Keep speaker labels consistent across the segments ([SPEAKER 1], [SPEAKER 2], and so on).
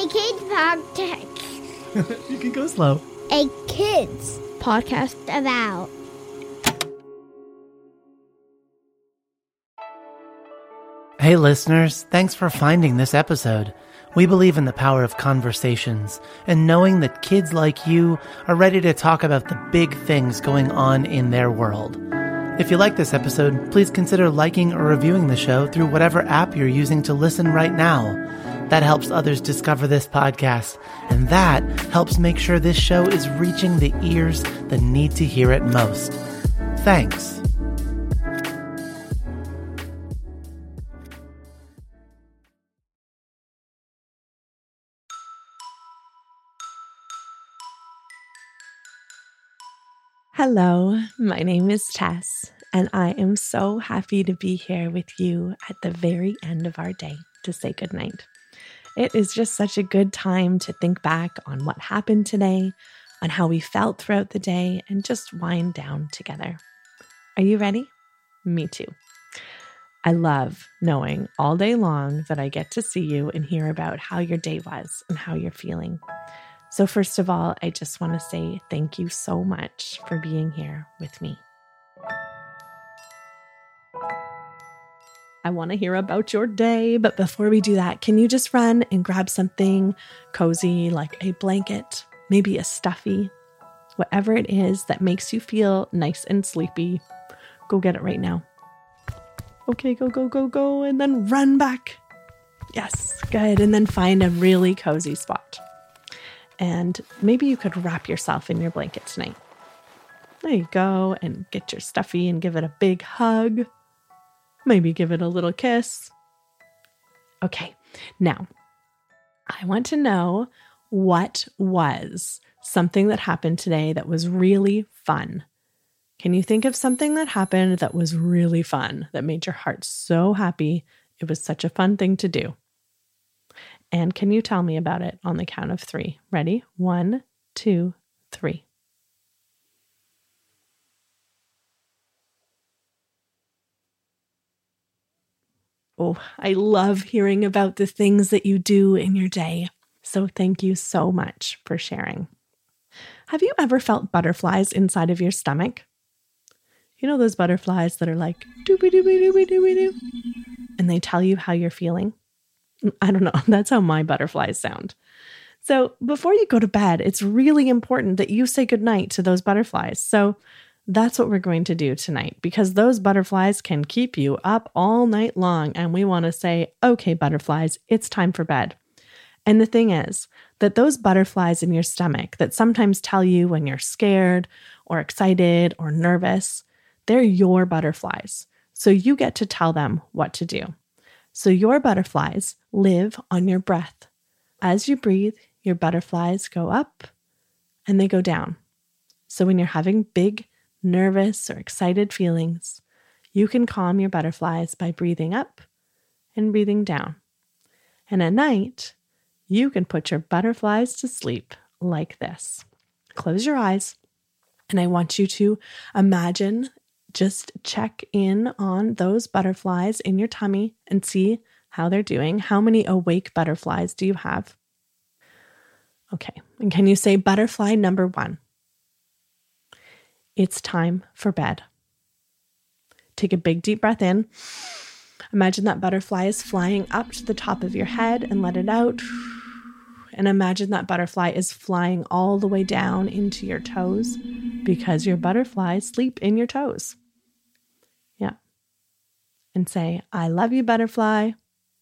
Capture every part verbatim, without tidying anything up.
[SPEAKER 1] A kids podcast.
[SPEAKER 2] You can go slow.
[SPEAKER 1] A kids podcast about.
[SPEAKER 2] Hey listeners, thanks for finding this episode. We believe in the power of conversations and knowing that kids like you are ready to talk about the big things going on in their world. If you like this episode, please consider liking or reviewing the show through whatever app you're using to listen right now. That helps others discover this podcast, and that helps make sure this show is reaching the ears that need to hear it most. Thanks.
[SPEAKER 3] Hello, my name is Tess, and I am so happy to be here with you at the very end of our day to say goodnight. It is just such a good time to think back on what happened today, on how we felt throughout the day, and just wind down together. Are you ready? Me too. I love knowing all day long that I get to see you and hear about how your day was and how you're feeling. So first of all, I just want to say thank you so much for being here with me. I want to hear about your day, but before we do that, can you just run and grab something cozy like a blanket, maybe a stuffy, whatever it is that makes you feel nice and sleepy. Go get it right now. Okay, go, go, go, go, and then run back. Yes, good. And then find a really cozy spot. And maybe you could wrap yourself in your blanket tonight. There you go. And get your stuffy and give it a big hug. Maybe give it a little kiss. Okay, now I want to know what was something that happened today that was really fun. Can you think of something that happened that was really fun, that made your heart so happy? It was such a fun thing to do. And can you tell me about it on the count of three? Ready? One, two, three. Oh, I love hearing about the things that you do in your day. So thank you so much for sharing. Have you ever felt butterflies inside of your stomach? You know those butterflies that are like, doobie doobie doobie doobie doo, and they tell you how you're feeling? I don't know. That's how my butterflies sound. So before you go to bed, it's really important that you say goodnight to those butterflies. So that's what we're going to do tonight, because those butterflies can keep you up all night long. And we want to say, okay, butterflies, it's time for bed. And the thing is that those butterflies in your stomach that sometimes tell you when you're scared or excited or nervous, they're your butterflies. So you get to tell them what to do. So your butterflies live on your breath. As you breathe, your butterflies go up and they go down. So when you're having big, nervous, or excited feelings, you can calm your butterflies by breathing up and breathing down. And at night, you can put your butterflies to sleep like this. Close your eyes, and I want you to imagine, just check in on those butterflies in your tummy and see how they're doing. How many awake butterflies do you have? Okay. And can you say butterfly number one? It's time for bed. Take a big deep breath in. Imagine that butterfly is flying up to the top of your head and let it out. And imagine that butterfly is flying all the way down into your toes because your butterflies sleep in your toes. Yeah. And say, I love you, butterfly.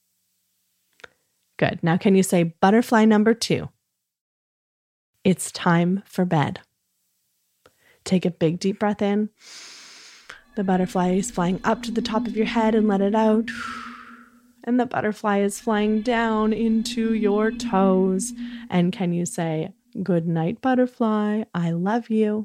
[SPEAKER 3] Good. Now can you say butterfly number two? It's time for bed. Take a big deep breath in. The butterfly is flying up to the top of your head and let it out. And the butterfly is flying down into your toes. And can you say, good night, butterfly, I love you.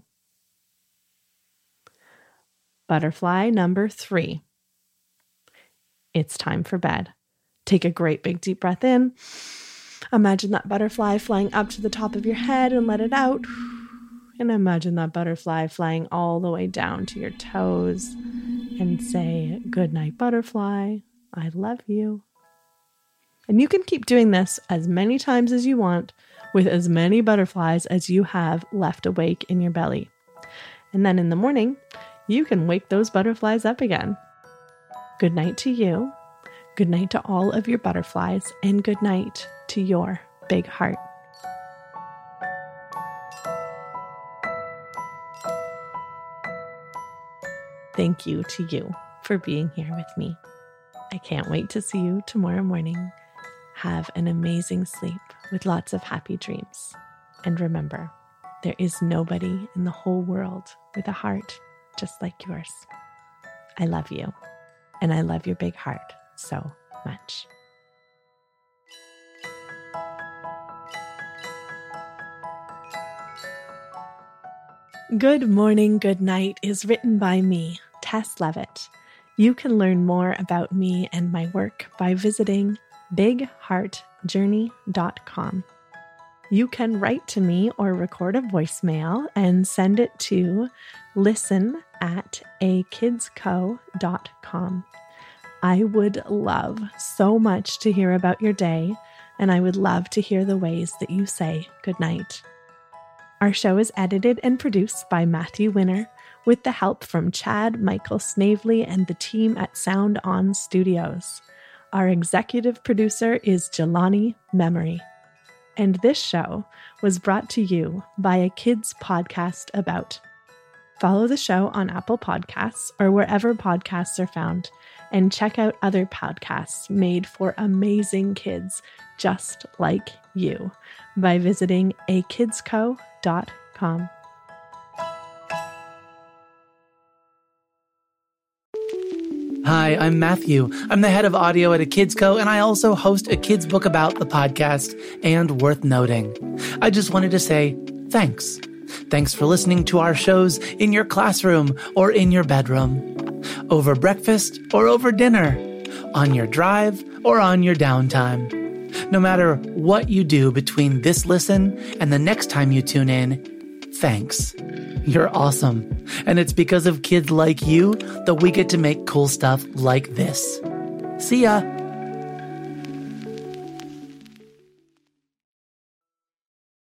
[SPEAKER 3] Butterfly number three. It's time for bed. Take a great big deep breath in. Imagine that butterfly flying up to the top of your head and let it out. And imagine that butterfly flying all the way down to your toes and say, good night, butterfly. I love you. And you can keep doing this as many times as you want with as many butterflies as you have left awake in your belly. And then in the morning, you can wake those butterflies up again. Good night to you. Good night to all of your butterflies, and good night to your big heart. Thank you to you for being here with me. I can't wait to see you tomorrow morning. Have an amazing sleep with lots of happy dreams. And remember, there is nobody in the whole world with a heart just like yours. I love you, and I love your big heart so much. Good Morning, Good Night is written by me, Tess Levitt. You can learn more about me and my work by visiting big heart journey dot com. You can write to me or record a voicemail and send it to listen at a kids co dot com. I would love so much to hear about your day, and I would love to hear the ways that you say goodnight. Our show is edited and produced by Matthew Winner with the help from Chad Michael Snavely and the team at Sound On Studios. Our executive producer is Jelani Memory. And this show was brought to you by a kids podcast about. Follow the show on Apple Podcasts or wherever podcasts are found, and check out other podcasts made for amazing kids just like you by visiting a kids co dot com.
[SPEAKER 2] Hi, I'm Matthew. I'm the head of audio at A Kids Co, and I also host a kids book about the podcast. And worth noting, I just wanted to say thanks. Thanks for listening to our shows in your classroom or in your bedroom, over breakfast or over dinner, on your drive or on your downtime. No matter what you do between this listen and the next time you tune in, thanks. You're awesome. And it's because of kids like you that we get to make cool stuff like this. See ya.